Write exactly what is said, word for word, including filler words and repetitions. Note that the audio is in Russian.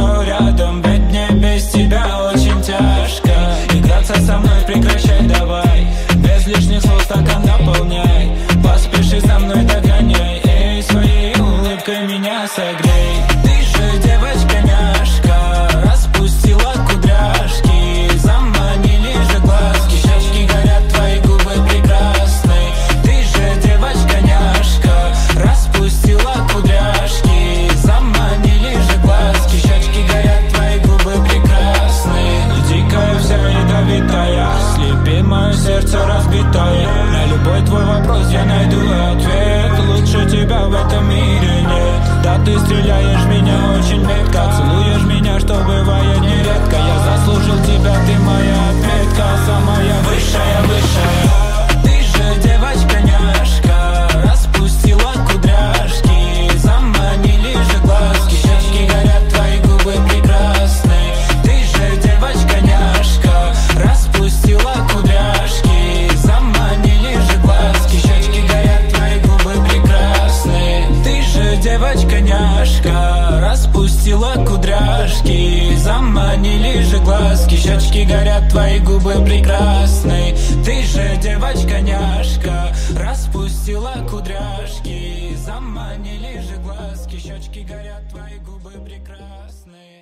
тобой рядом, ведь мне без тебя очень тяжко. Играться со мной прекращай давай, без лишних слов стакан наполняй. Поспеши со мной догоняй, эй, своей улыбкой меня согрей. Ты же девочка-няшка, распустила кудряшки, заманили же глазки, щечки горят, твои губы прекрасны. Ты же девочка-няшка, распустила кудряшки, заманили же глазки, щечки горят, твои губы прекрасны. Дикая вся ядовитая, слепи мое сердце разбитое. На любой твой вопрос я найду ответ, лучше тебя в этом мире нет. Да ты стреляешь в меня очень метко, целуешь меня, что бывает нередко. Я заслужил тебя, ты моя отметка, самая высшая, высшая. Ты же девочка-няшка, распустила кудряшки, заманили же глазки, щечки горят, твои губы прекрасны. Ты же девочка-няшка, распустила кудряшки, заманили же глазки, щечки горят, твои губы прекрасны. Ты же девочка-няшка, распустила кудряшки, заманили же глазки, щечки горят, твои губы прекрасны. Ты же девочка-няшка, распустила кудряшки, заманили же глазки, щечки горят, твои губы прекрасны.